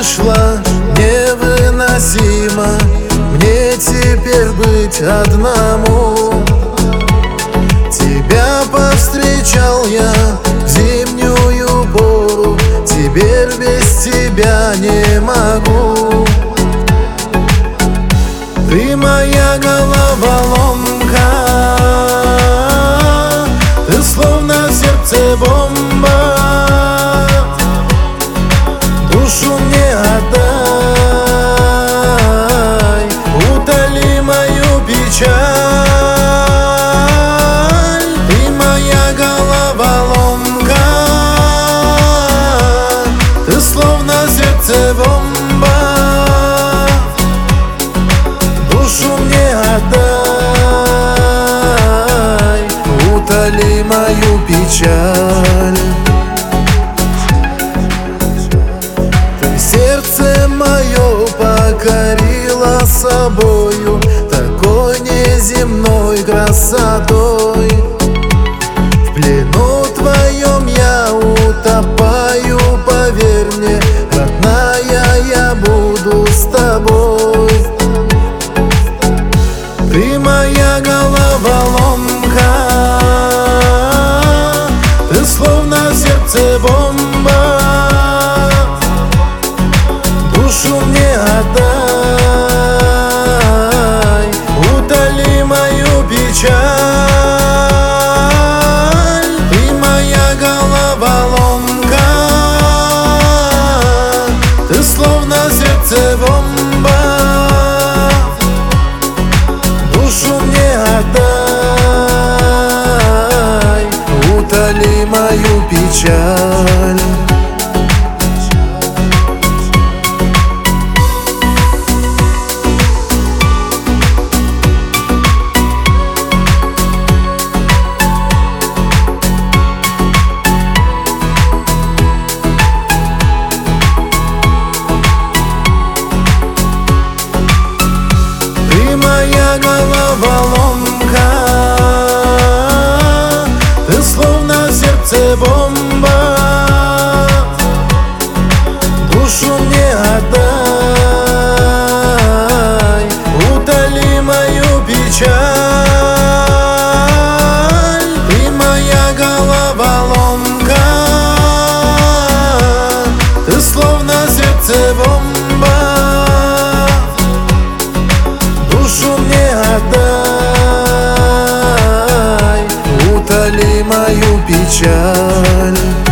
вышла невыносимо мне теперь быть одному. Тебя повстречал я в зимнюю пору, теперь без тебя не могу. Ты моя головоломка, ты словно в сердце бомба. Душу мне отдай, утоли мою печаль. Ты моя головоломка, ты словно в сердце бомба. Душу мне отдай, утоли мою печаль. Сердце мое покорило собою такой неземной красотой. В плену твоем я утопаю, поверь мне, родная, я буду с тобой. Ты моя головоломка, ты словно в сердце бомба. Душу мне отдай, утоли мою печаль. Ты моя головоломка, ты словно в сердце бомба. Душу мне отдай, утоли мою печаль. Моя головоломка, ты словно в сердце бомба. Душу мне отдай, утоли мою печаль. Ты моя головоломка, ты словно в сердце бомба. Душу мне отдай, утоли мою печаль.